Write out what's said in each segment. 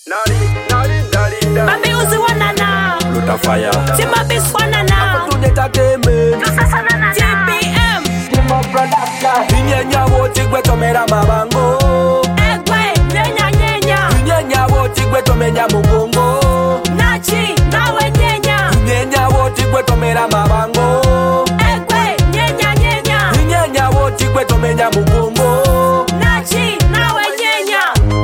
Baby uzi wanana Luta fire Timba bis wanana entertainment TPM Inye nyawo tigwe tomera mabango Egwe nyenya nyenya Inye nyawo tigwe tomenya mugongo Nachi nawe nyenya Inye nyawo tigwe tomera mabango Egwe nyenya nyenya Inye nyawo tigwe tomenya mugongo Nachi nawe nyenya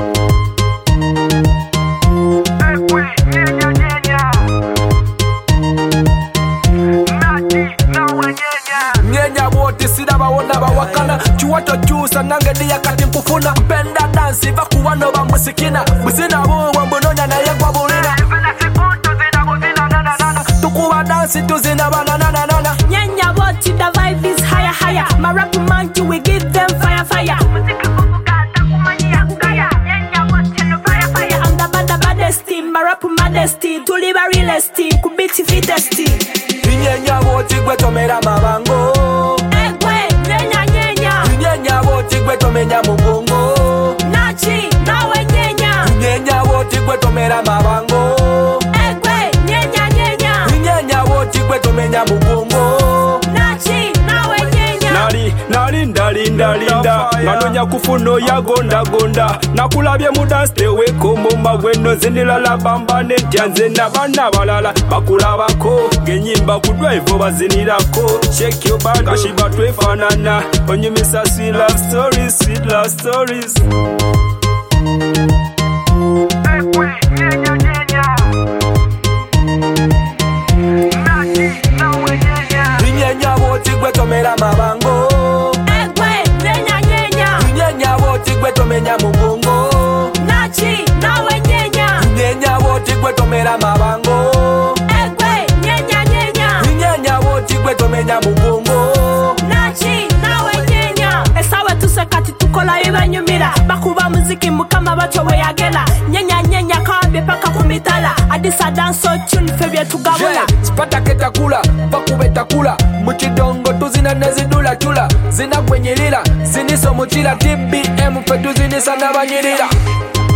Nyenya woti sida bawona bawakana Chuwato chusa nange diya kati mpufuna Penda dansi vakuwano bamusikina Busina buwa mbunonya na yegwa bulina Tukuwa dansi tuzina bananana Nyenya woti the vibe is higher higher My rap monkey we give them fire fire I'm the baddest team My rap modesty To live a realest team Kubiti fittest team Nyenya woti gwe tomera mabango Egwe nyenya nyenya Nyenya woti gwe tomenya mugongo Nachi nawe nyenya Nyenya woti gwe tomera mabango Egwe nyenya nyenya Nyenya woti gwe tomenya mugongo Nachi nawe nyenya Linda Nganonya kufuno ya gonda Nakulabye muda stay komomba gweno zinilala bamba netyanze nabana balala bakulabako genyimba ku drive bazinirako shake your body kashiba twefanana onyumisa sweet love stories Nyenya woti gwe tomera mabango Gwe tomenya mugongo Nachi nawe nyenya Nyenya woti gwe tomera mabango Egwe nyenya nyenya Nyenya woti gwe tomenya mugongo Nachi nawe nyenya Esawe tusekati tukola ibanyumira Bakuba muziki mukama bacho weyagela Nyenya nyenya kawambye paka kumitala Adisa danso tune febye tugabula Spata ketakula, bakubetakula Mukidongo tuzina nezidula tula Zina kwenyirira, ziniso muchira TBM fetu zinisa na banyirira